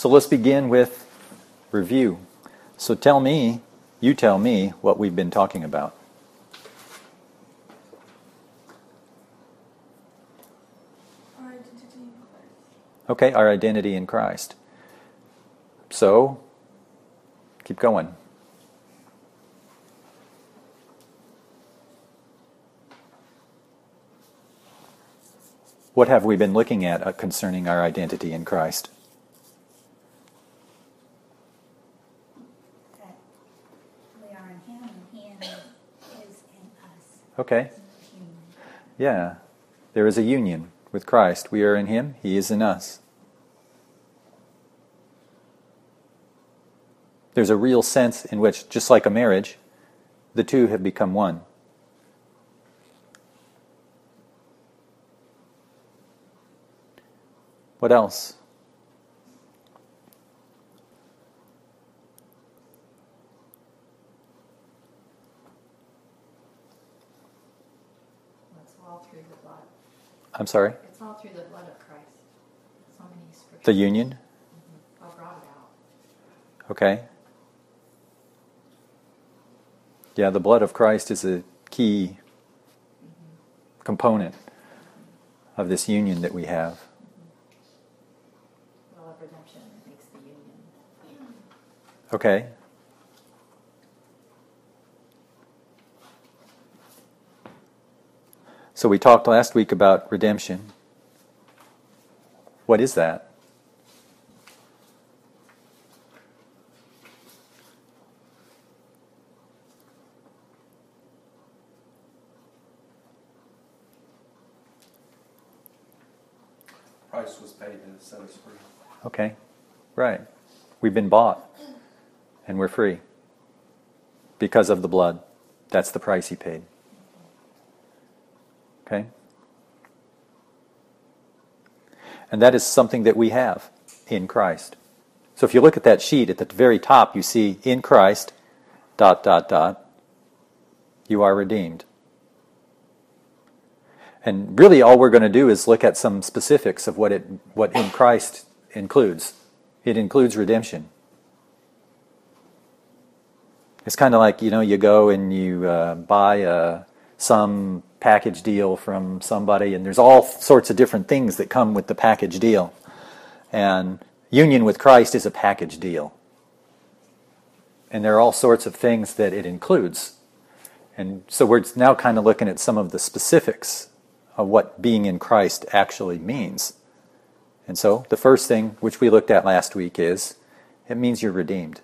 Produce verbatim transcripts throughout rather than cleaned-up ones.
So let's begin with review. So tell me, you tell me what we've been talking about. Our identity in Christ. Okay, our identity in Christ. So, keep going. What have we been looking at uh, concerning our identity in Christ? That we are in Him and He is in us. Okay. Yeah. There is a union with Christ. We are in Him, He is in us. There's a real sense in which, just like a marriage, the two have become one. What else? It's all through the blood. I'm sorry? It's all through the blood of Christ. So many scriptures. The union? Mm-hmm. I brought it out. Okay. Yeah, the blood of Christ is a key mm-hmm. component of this union that we have. Well, of redemption makes the union. Okay. So we talked last week about redemption. What is that? Price was paid to set us free. Okay, right. We've been bought, and we're free because of the blood. That's the price He paid. Okay? And that is something that we have in Christ. So if you look at that sheet, at the very top, you see, in Christ, dot, dot, dot, you are redeemed. And really all we're going to do is look at some specifics of what it what in Christ includes. It includes redemption. It's kind of like, you know, you go and you uh, buy a, some package deal from somebody, and there's all sorts of different things that come with the package deal. And union with Christ is a package deal. And there are all sorts of things that it includes. And so we're now kind of looking at some of the specifics of what being in Christ actually means. And so the first thing, which we looked at last week, is it means you're redeemed.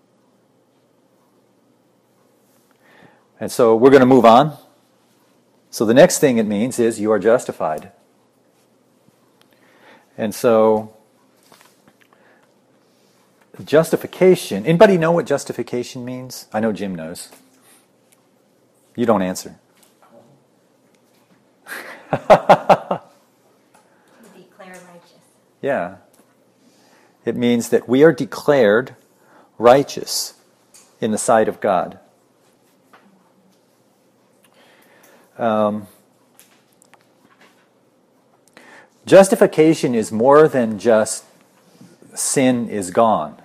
And so we're going to move on. So the next thing it means is you are justified. And so justification, anybody know what justification means? I know Jim knows. You don't answer. Declare righteous. Yeah. It means that we are declared righteous in the sight of God. Um, justification is more than just sin is gone.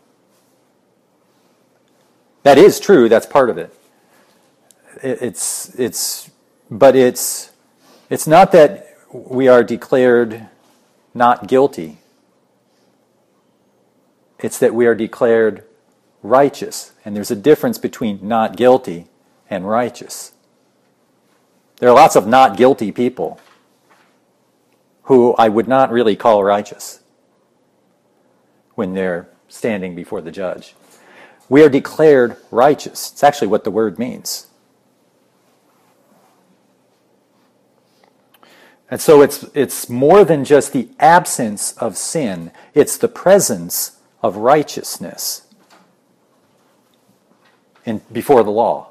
That is true, that's part of it. it it's it's but it's it's not that we are declared not guilty. It's that we are declared righteous. And there's a difference between not guilty and righteous. There are lots of not guilty people who I would not really call righteous when they're standing before the judge. We are declared righteous. It's actually what the word means. And so it's it's more than just the absence of sin. It's the presence of righteousness in before the law.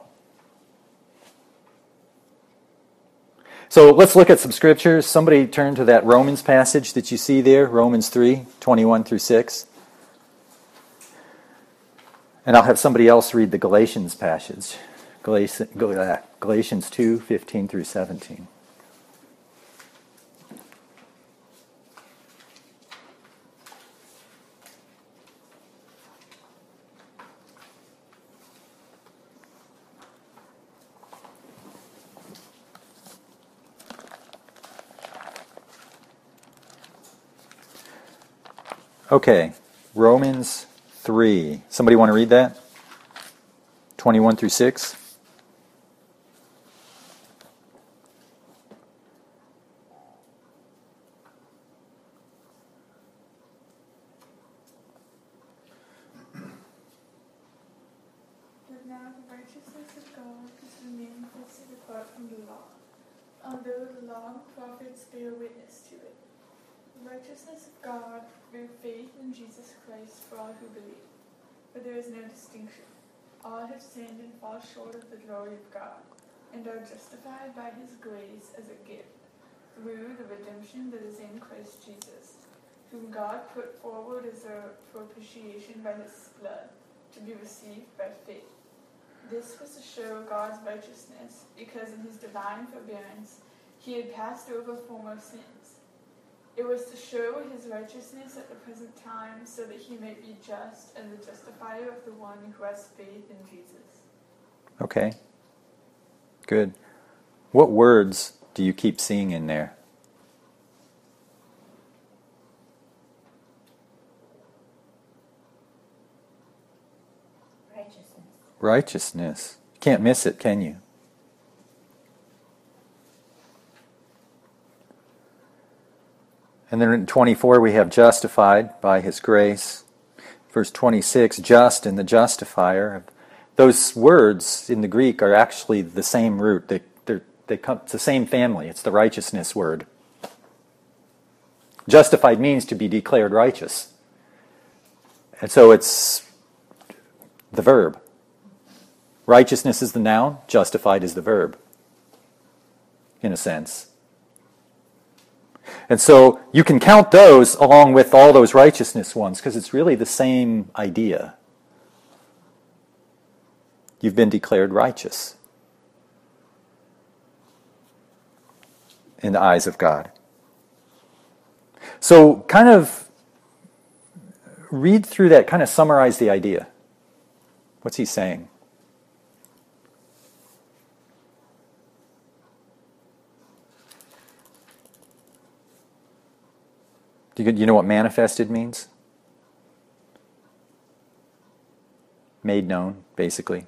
So let's look at some scriptures. Somebody turn to that Romans passage that you see there, Romans three, twenty-one through six. And I'll have somebody else read the Galatians passage, Galatians two, fifteen through seventeen. Okay, Romans three. Somebody want to read that? twenty-one through six. But now the righteousness of God is manifested apart from the law, although the law and prophets bear witness to it. The righteousness of God through faith in Jesus Christ for all who believe. For there is no distinction. All have sinned and fall short of the glory of God, and are justified by his grace as a gift, through the redemption that is in Christ Jesus, whom God put forward as a propitiation by his blood, to be received by faith. This was to show God's righteousness, because in his divine forbearance he had passed over former sins. It was to show his righteousness at the present time, so that he may be just and the justifier of the one who has faith in Jesus. Okay. Good. What words do you keep seeing in there? Righteousness. Righteousness. You can't miss it, can you? And then in twenty-four we have justified by his grace. Verse twenty-six, just and the justifier. Those words in the Greek are actually the same root. They, they're, they come, it's the same family. It's the righteousness word. Justified means to be declared righteous. And so it's the verb. Righteousness is the noun, justified is the verb, in a sense. And so you can count those along with all those righteousness ones, because it's really the same idea. You've been declared righteous in the eyes of God. So kind of read through that, kind of summarize the idea. What's he saying? Do you, you know what manifested means? Made known, basically.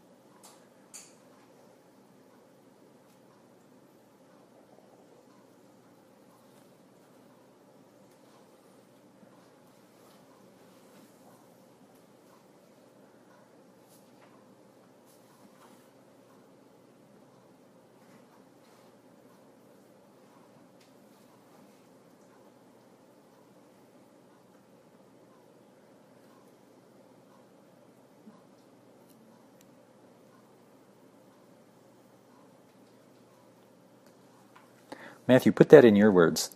Matthew, put that in your words.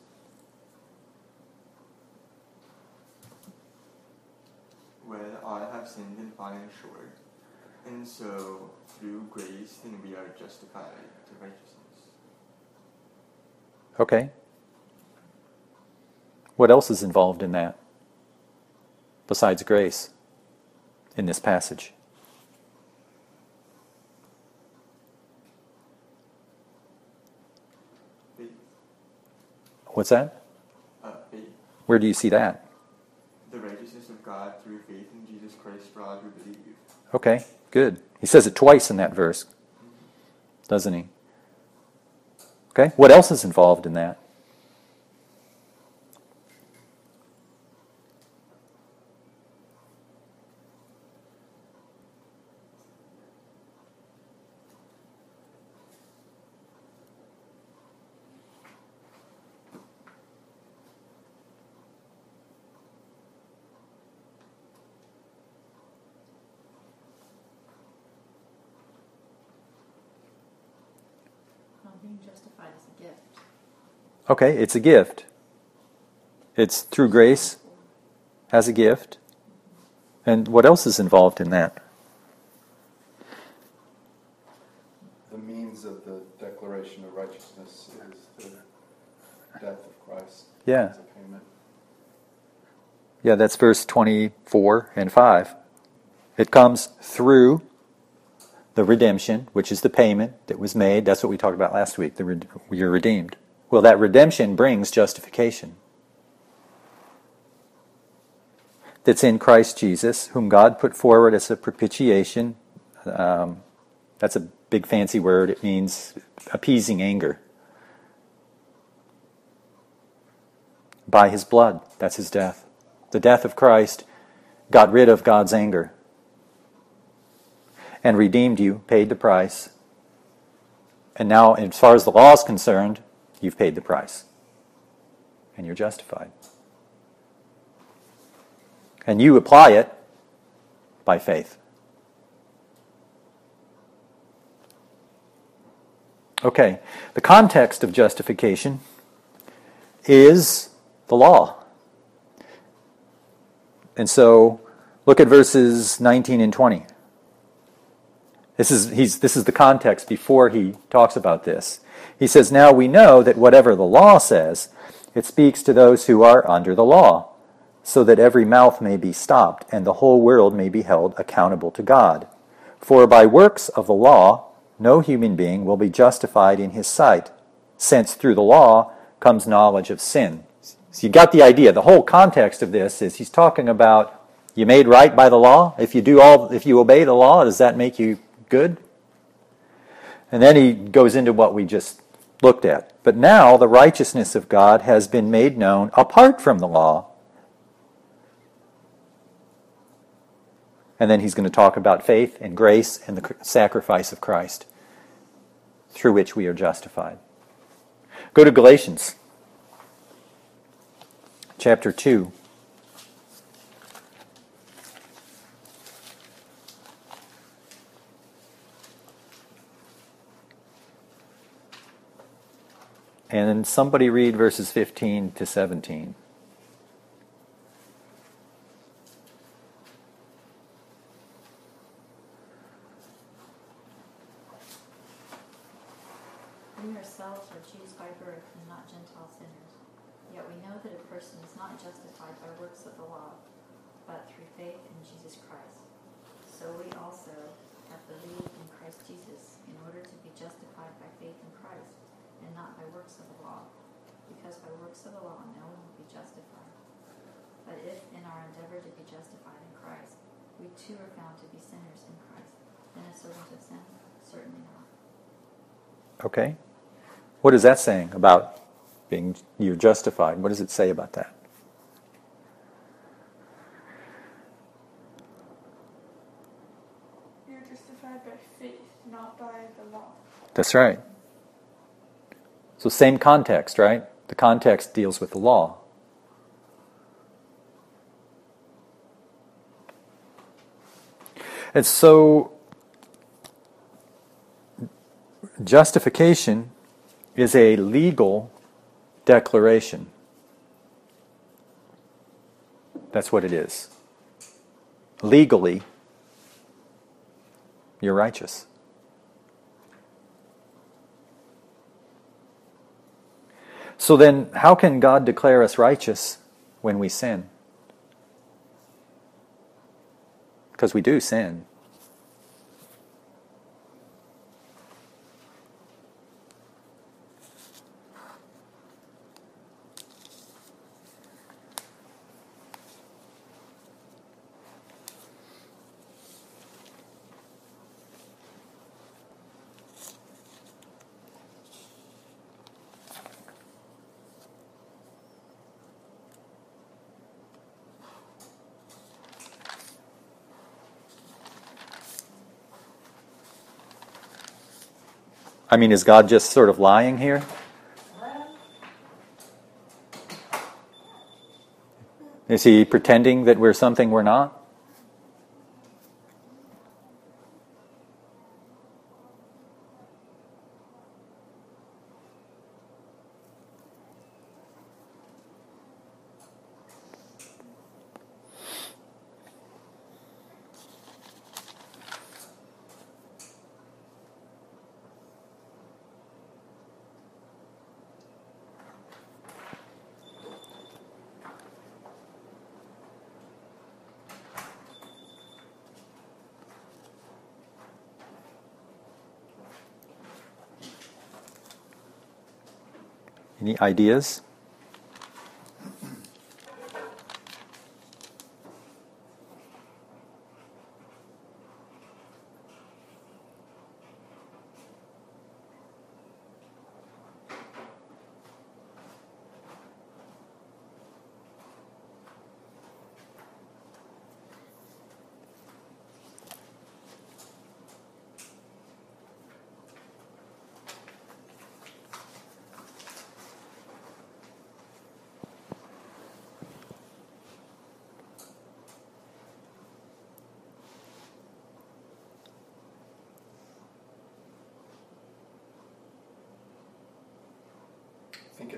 Well, all have sinned and fallen short, and so through grace then we are justified to righteousness. Okay. What else is involved in that besides grace in this passage? Faith. What's that? Uh, faith. Where do you see that? The righteousness of God through faith in Jesus Christ for all who believe. Okay, good. He says it twice in that verse, doesn't he? Okay, what else is involved in that? Well, being justified is a gift. Okay, it's a gift. It's through grace, as a gift. And what else is involved in that? The means of the declaration of righteousness is the death of Christ Yeah. as a payment. Yeah, that's verse twenty-four and five. It comes through the redemption, which is the payment that was made. That's what we talked about last week. The re- you're redeemed. Well, that redemption brings justification. that's in Christ Jesus, whom God put forward as a propitiation. Um, that's a big fancy word. It means appeasing anger. By his blood, that's his death. The death of Christ got rid of God's anger and redeemed you, paid the price. And now, as far as the law is concerned, you've paid the price. And you're justified. And you apply it by faith. Okay, the context of justification is the law. And so, look at verses nineteen and twenty. This is, he's, this is the context before he talks about this. He says, "Now we know that whatever the law says, it speaks to those who are under the law, so that every mouth may be stopped, and the whole world may be held accountable to God. For by works of the law, no human being will be justified in his sight, since through the law comes knowledge of sin." So you got the idea. The whole context of this is he's talking about you made right by the law. If you do all, if you obey the law, does that make you good? And then he goes into what we just looked at. But now the righteousness of God has been made known apart from the law. And then he's going to talk about faith and grace and the sacrifice of Christ, through which we are justified. Go to Galatians chapter two. And then somebody read verses fifteen to seventeen. We ourselves are Jews by birth and not Gentile sinners. Yet we know that a person is not justified by works of the law, but through faith in Jesus Christ. So we also have believed in Christ Jesus in order to be justified by faith in Christ, and not by works of the law, because by works of the law no one will be justified. But if in our endeavor to be justified in Christ, we too are found to be sinners in Christ, then a servant of sin? Certainly not. Okay. What is that saying about being you're justified? What does it say about that? You're justified by faith, not by the law. That's right. So same context, right? The context deals with the law. And so justification is a legal declaration. That's what it is. Legally, you're righteous. So then, how can God declare us righteous when we sin? Because we do sin. I mean, is God just sort of lying here? Is he pretending that we're something we're not? Any ideas?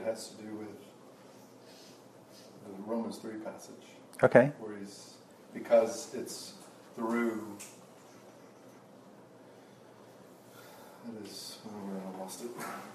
has to do with the Romans three passage, Okay. where he's, because it's through, it is, oh, I lost it.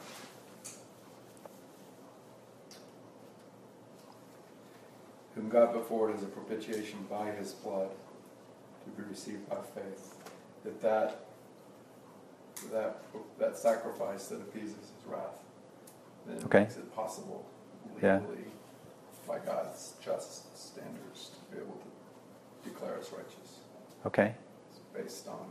Whom God put forward as a propitiation by his blood to be received by faith. That that, that, that sacrifice that appeases his wrath, then Okay. makes it possible Yeah. legally by God's just standards to be able to declare us righteous. Okay. It's based on,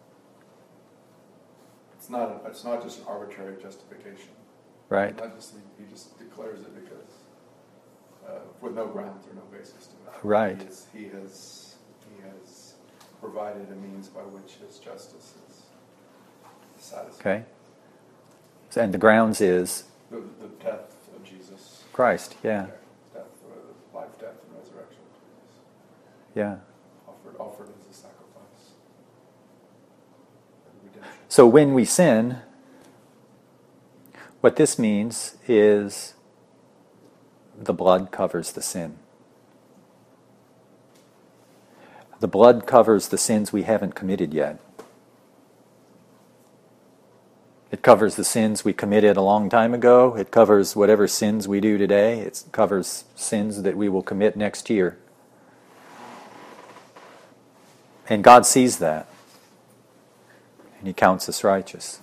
it's not, a, it's not just an arbitrary justification. Right. Not just, he, he just declares it because, uh, with no grounds or no basis to it. Right. He, is, he has, he has provided a means by which his justice is satisfied. Okay. So, and the grounds is The, the death of Jesus. Christ. Yeah. Death, uh, life, death, and resurrection of Jesus. Yeah. Offered, offered as a sacrifice. Redemption. So when we sin, what this means is the blood covers the sin. The blood covers the sins we haven't committed yet. It covers the sins we committed a long time ago. It covers whatever sins we do today. It covers sins that we will commit next year. And God sees that. And he counts us righteous.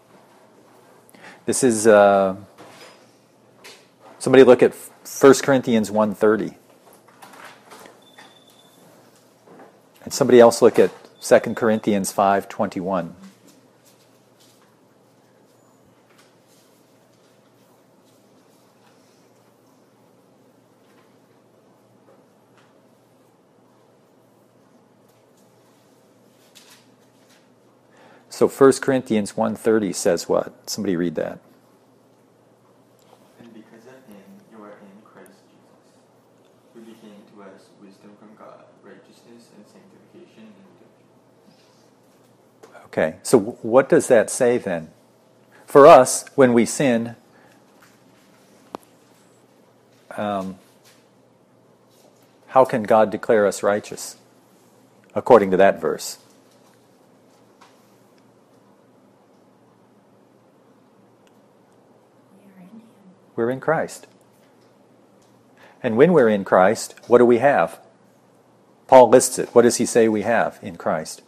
This is, uh, somebody look at First Corinthians one thirty. And somebody else look at Second Corinthians five twenty-one. So First Corinthians one thirty says what? Somebody read that. And because of him you are in Christ Jesus, who became to us wisdom from God, righteousness and sanctification and redemption. Okay, so what does that say then? For us, when we sin, um, how can God declare us righteous? According to that verse. We are in him. We're in Christ. And when we're in Christ, what do we have? Paul lists it. What does he say we have in Christ?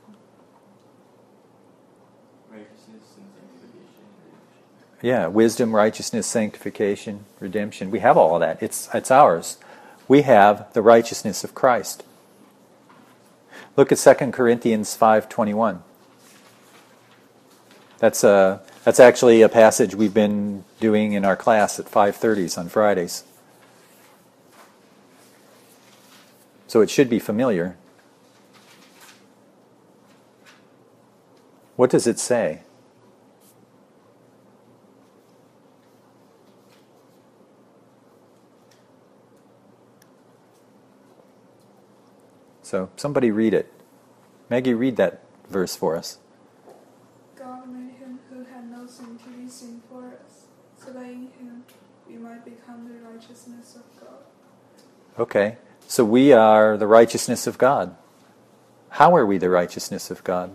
Righteousness and sanctification and redemption. Yeah, wisdom, righteousness, sanctification, redemption. We have all of that. It's it's ours. We have the righteousness of Christ. Look at Second Corinthians five twenty-one. That's a that's actually a passage we've been doing in our class at five thirties on Fridays. So it should be familiar. What does it say? So somebody read it. Maggie, read that verse for us. God made him who had no sin to be sin for us, so that in him we might become the righteousness of God. Okay, so we are the righteousness of God. How are we the righteousness of God?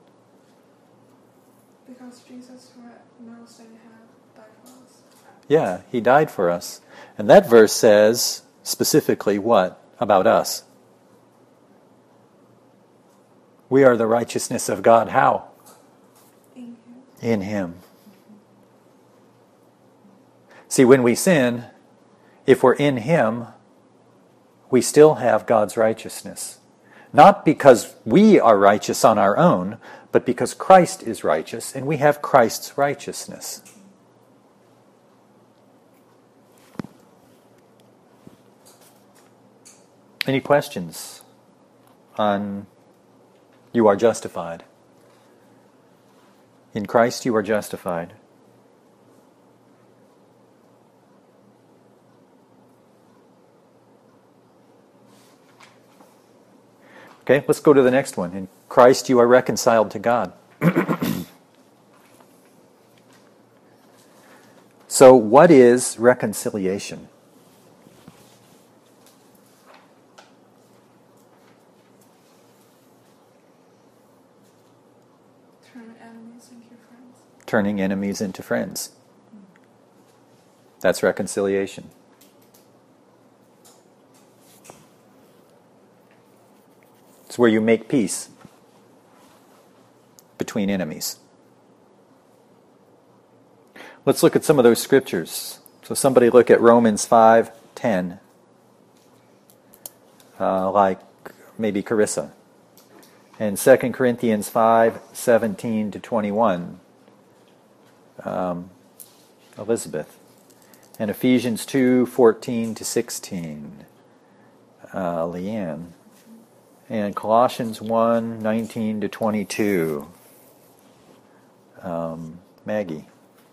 Because Jesus who had no sin had died for us. Yeah, he died for us. And that verse says specifically what about us? We are the righteousness of God. How? In him. In him. See, when we sin, if we're in him, we still have God's righteousness. Not because we are righteous on our own, but because Christ is righteous, and we have Christ's righteousness. Any questions on you are justified? In Christ you are justified. Okay, let's go to the next one. In Christ you are reconciled to God. So what is reconciliation? Turn enemies into friends. Turning enemies into friends. That's reconciliation. It's where you make peace between enemies. Let's look at some of those scriptures. So somebody look at Romans five ten, uh, like maybe Carissa. And Second Corinthians five seventeen to twenty-one, um, Elizabeth. And Ephesians two fourteen to sixteen, uh, Leanne. And Colossians one nineteen to twenty-two, um, Maggie.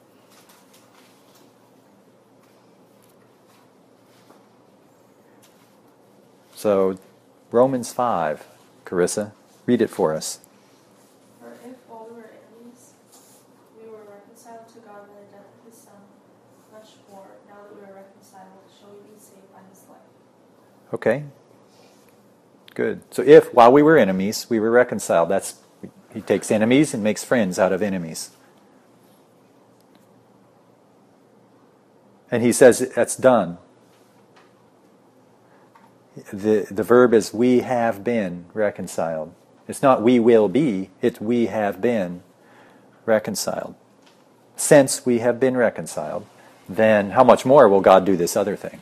So, Romans five, Carissa, read it for us. For if while we were enemies, we were reconciled to God by the death of His Son, much more, now that we are reconciled, shall we be saved by His life. Okay. Good. So if, while we were enemies, we were reconciled, that's, he takes enemies and makes friends out of enemies. And he says that's done. The, the verb is we have been reconciled. It's not we will be, it's we have been reconciled. Since we have been reconciled, then how much more will God do this other thing?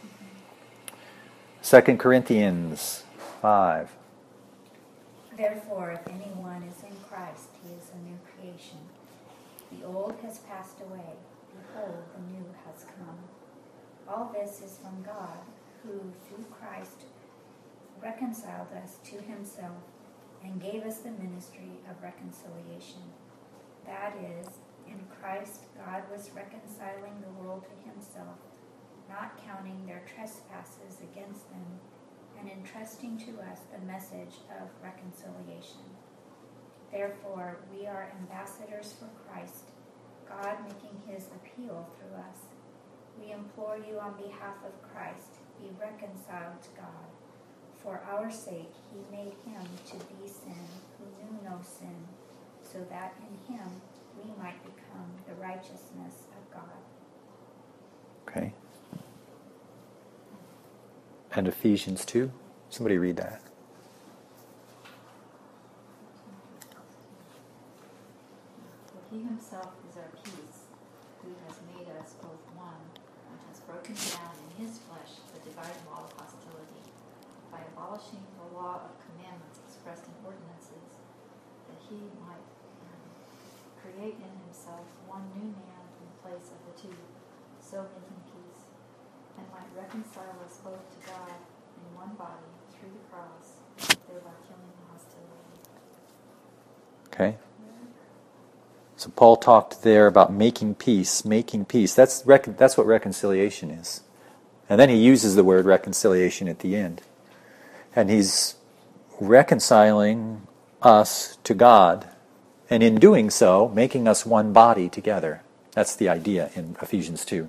Second Corinthians five. Therefore, if anyone is in Christ, he is a new creation. The old has passed away. Behold, the new has come. All this is from God, who through Christ reconciled us to himself and gave us the ministry of reconciliation. That is, in Christ God was reconciling the world to himself, not counting their trespasses against them, and entrusting to us the message of reconciliation. Therefore, we are ambassadors for Christ, God making his appeal through us. We implore you on behalf of Christ, be reconciled to God. For our sake he made him to be sin who knew no sin, so that in him we might become the righteousness of God. Okay. And Ephesians two. Somebody read that. For he himself is our peace, who has made us both one, and has broken down in his flesh the dividing wall of hostility, by abolishing the law of commandments expressed in ordinances, that he might um, create in himself one new man in place of the two, so making peace, and might reconcile us both to God in one body through the cross, thereby killing the hostility. Okay. So Paul talked there about making peace, making peace. That's rec- that's what reconciliation is. And then he uses the word reconciliation at the end. And he's reconciling us to God, and in doing so, making us one body together. That's the idea in Ephesians two.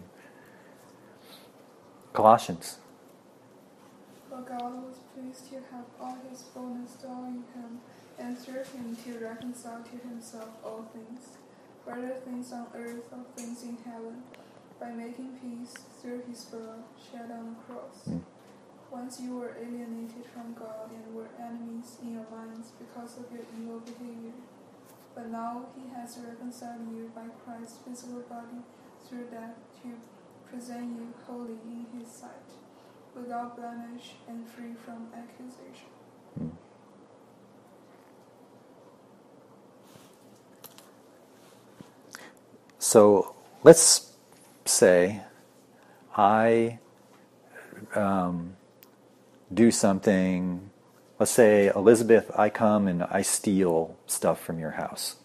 Colossians. For God was pleased to have all his fullness dwell in him, and through him to reconcile to himself all things, whether things on earth or things in heaven, by making peace through his blood shed on the cross. Once you were alienated from God and were enemies in your minds because of your evil behavior. But now he has reconciled you by Christ's physical body through death to present you holy in his sight, without blemish and free from accusation. So let's say I um, do something, let's say, Elizabeth, I come and I steal stuff from your house.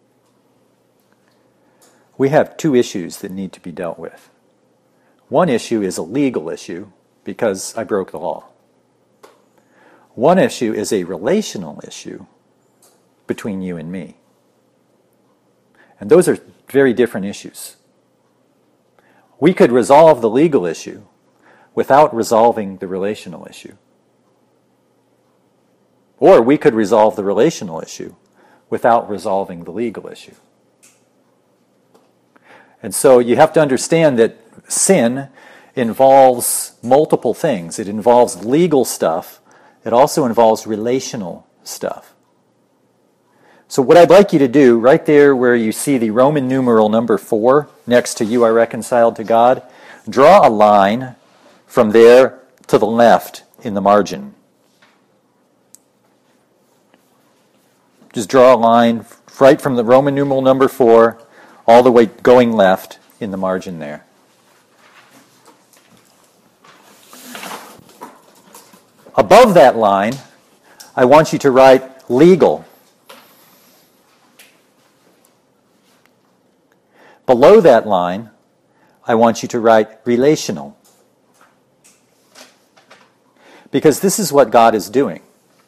We have two issues that need to be dealt with. One issue is a legal issue because I broke the law. One issue is a relational issue between you and me. And those are very different issues. We could resolve the legal issue without resolving the relational issue. Or we could resolve the relational issue without resolving the legal issue. And so you have to understand that sin involves multiple things. It involves legal stuff. It also involves relational stuff. So what I'd like you to do, right there where you see the Roman numeral number four next to "you are reconciled to God," draw a line from there to the left in the margin. Just draw a line right from the Roman numeral number four all the way going left in the margin there. Above that line, I want you to write legal. Below that line, I want you to write relational. Because this is what God is doing.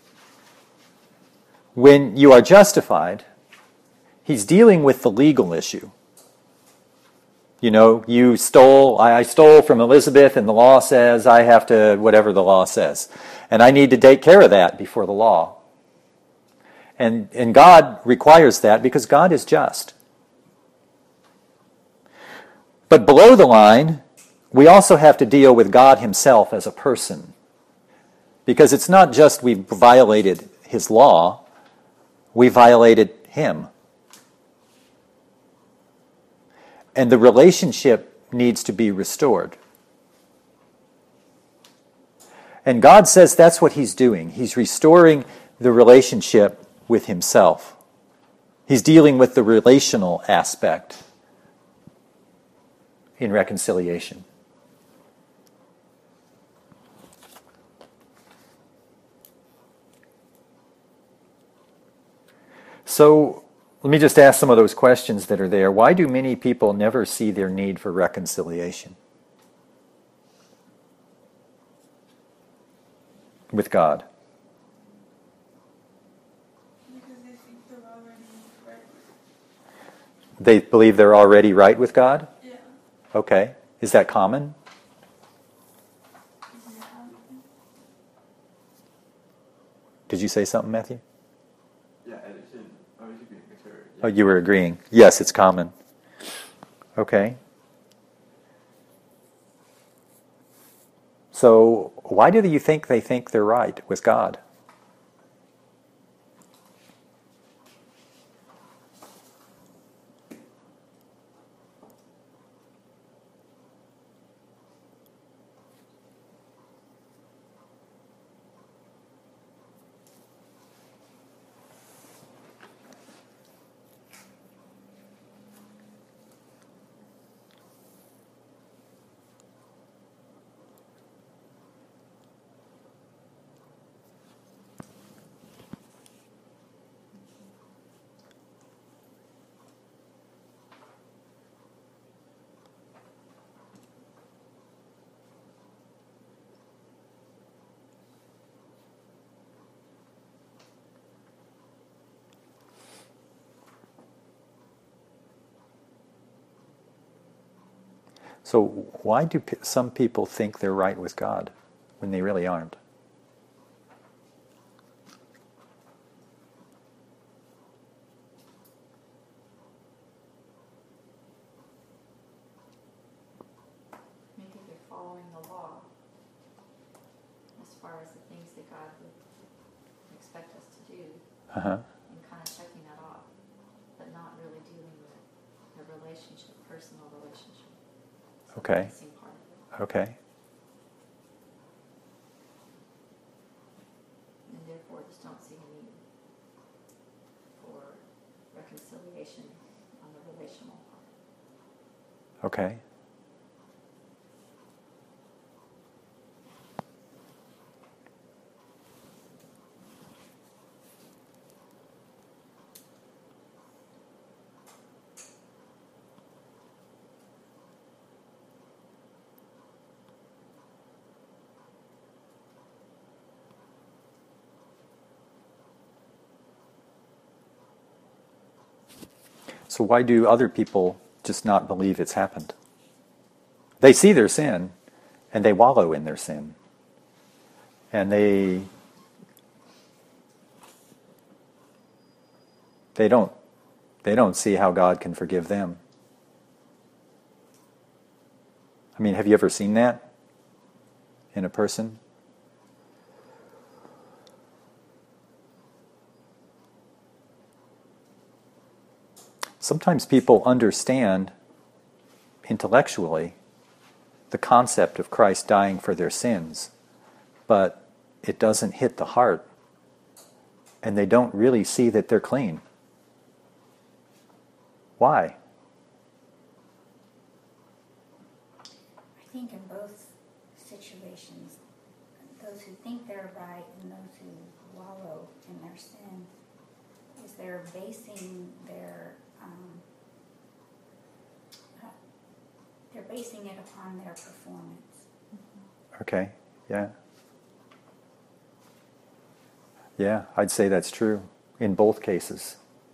When you are justified, He's dealing with the legal issue. You know, you stole, I stole from Elizabeth, and the law says I have to, whatever the law says. And I need to take care of that before the law. And, and God requires that because God is just. But below the line, we also have to deal with God Himself as a person. Because it's not just we've violated His law, we violated Him. And the relationship needs to be restored. And God says that's what He's doing. He's restoring the relationship with Himself. He's dealing with the relational aspect in reconciliation. So, let me just ask some of those questions that are there. Why do many people never see their need for reconciliation with God? Because they think they're already right. They believe they're already right with God? Yeah. Okay. Is that common? Yeah. Did you say something, Matthew? Yeah, I was in- I was agreeing with her. Yeah. Oh, you were agreeing. Yes, it's common. Okay. So, why do you think they think they're right with God? So why do p- some people think they're right with God when they really aren't? Maybe they're following the law as far as the things that God would expect us to do, Uh-huh. and kind of checking that off, but not really dealing with the relationship, personal relationship. So Okay. that's the missing part of it. Okay. And therefore just don't see a need for reconciliation on the relational part. Okay. So why do other people just not believe it's happened? They see their sin, and they wallow in their sin. And they they don't they don't see how God can forgive them. I mean, have you ever seen that in a person? Sometimes people understand intellectually the concept of Christ dying for their sins, but it doesn't hit the heart, and they don't really see that they're clean. Why? I think in both situations, those who think they're right and those who wallow in their sin, is they're basing their um, uh, they're basing it upon their performance. Okay, yeah. Yeah, I'd say that's true in both cases.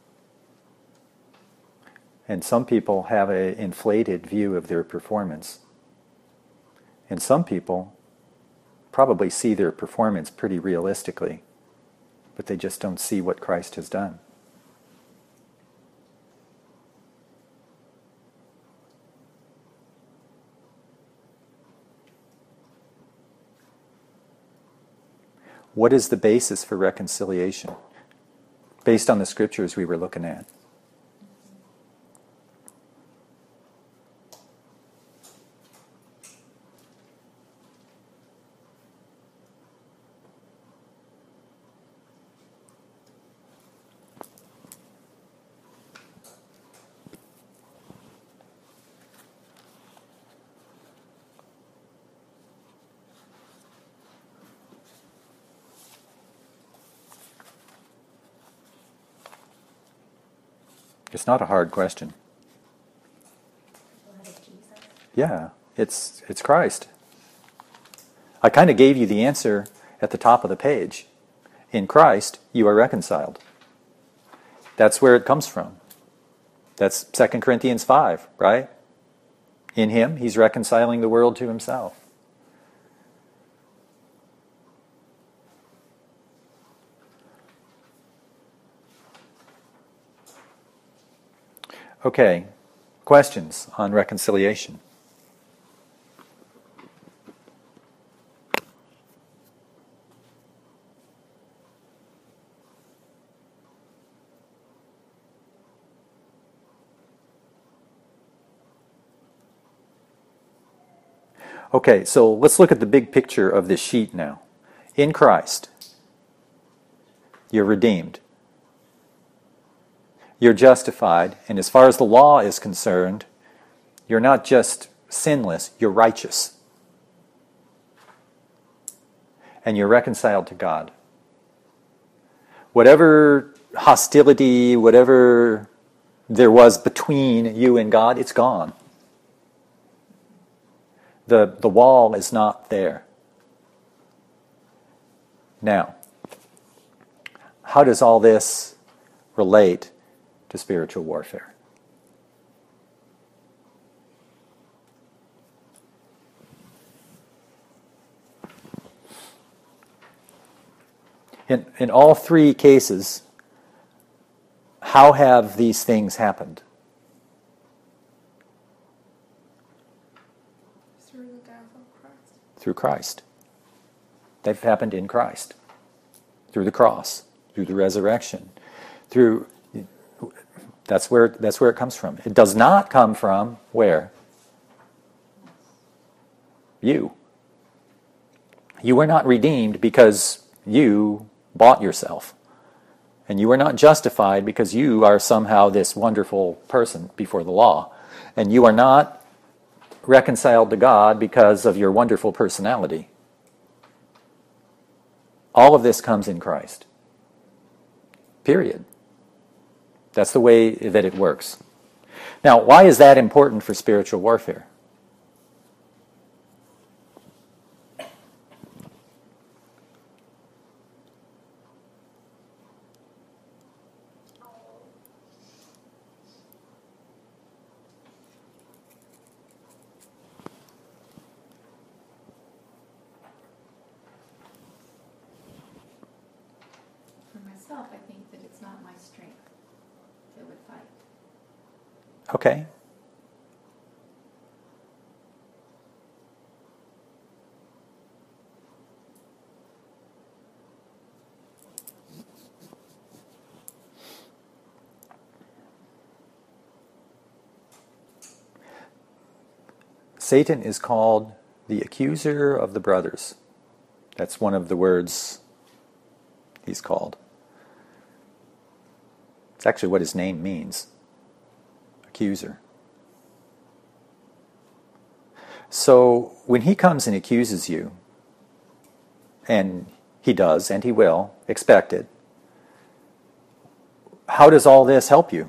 And some people have an inflated view of their performance. And some people probably see their performance pretty realistically, but they just don't see what Christ has done. What is the basis for reconciliation? Based on the scriptures we were looking at. It's not a hard question. Blood of Jesus. Yeah, it's it's Christ. I kind of gave you the answer at the top of the page. In Christ, you are reconciled. That's where it comes from. That's Second Corinthians five, right? In him, he's reconciling the world to himself. Okay, questions on reconciliation? Okay, so let's look at the big picture of this sheet now. In Christ, you're redeemed. You're justified, and as far as the law is concerned, you're not just sinless, you're righteous. And you're reconciled to God. Whatever hostility, whatever there was between you and God, it's gone. The, the wall is not there. Now, how does all this relate to spiritual warfare? In, in all three cases, how have these things happened? Through the death of Christ. Through Christ. They've happened in Christ. Through the cross. Through the resurrection. Through... That's where, that's where it comes from. It does not come from where? You. You were not redeemed because you bought yourself. And you were not justified because you are somehow this wonderful person before the law. And you are not reconciled to God because of your wonderful personality. All of this comes in Christ. Period. That's the way that it works. Now, why is that important for spiritual warfare? myself, I think that it's not my strength that would fight. Okay. Satan is called the accuser of the brothers. That's one of the words he's called. It's actually what his name means. Accuser. So when he comes and accuses you, and he does, and he will, expect it, how does all this help you?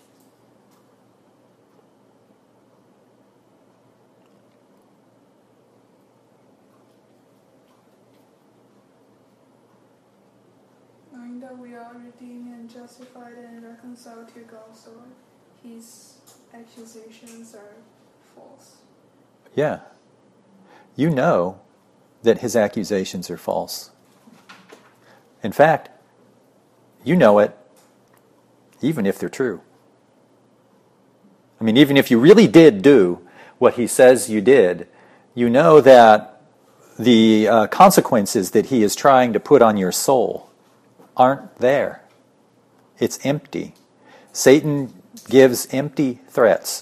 Knowing that we are redeemed and justified and reconciled to God, so his accusations are false. Yeah. You know that his accusations are false. In fact, you know it even if they're true. I mean, even if you really did do what he says you did, you know that the uh, consequences that he is trying to put on your soul aren't there. It's empty. Satan gives empty threats.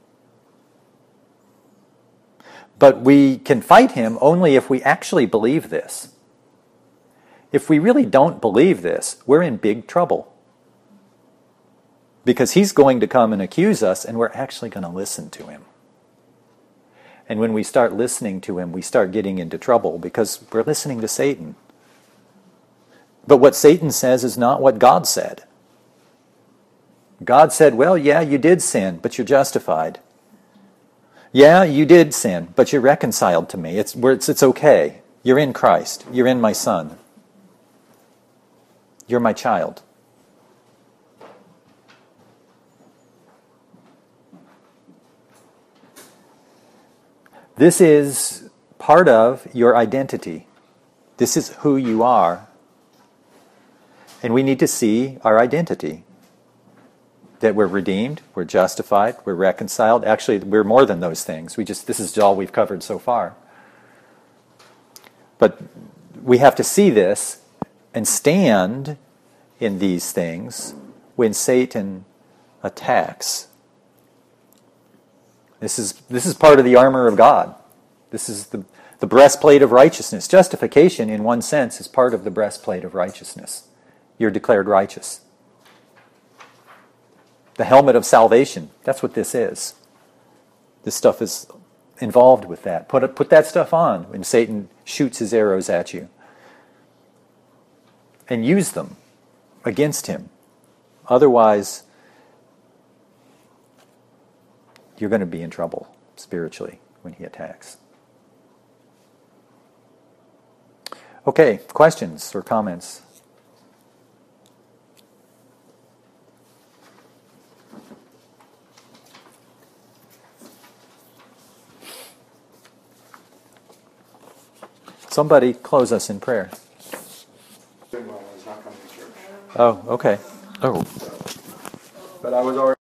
But we can fight him only if we actually believe this. If we really don't believe this, we're in big trouble. Because he's going to come and accuse us, and we're actually going to listen to him. And when we start listening to him, we start getting into trouble because we're listening to Satan. But what Satan says is not what God said. God said, well, yeah, you did sin, but you're justified. Yeah, you did sin, but you're reconciled to me. It's, it's, it's okay. You're in Christ. You're in my Son. You're my child. This is part of your identity. This is who you are. And we need to see our identity. That we're redeemed, we're justified, we're reconciled. Actually, we're more than those things. We just this is all we've covered so far. But we have to see this and stand in these things when Satan attacks. This is this is part of the armor of God. This is the, the breastplate of righteousness. Justification, in one sense, is part of the breastplate of righteousness. You're declared righteous. The helmet of salvation, that's what this is. This stuff is involved with that. Put, put that stuff on when Satan shoots his arrows at you. And use them against him. Otherwise, you're going to be in trouble spiritually when he attacks. Okay, questions or comments? Somebody close us in prayer. Well, I was not coming to church. Oh, okay. Oh. But I was already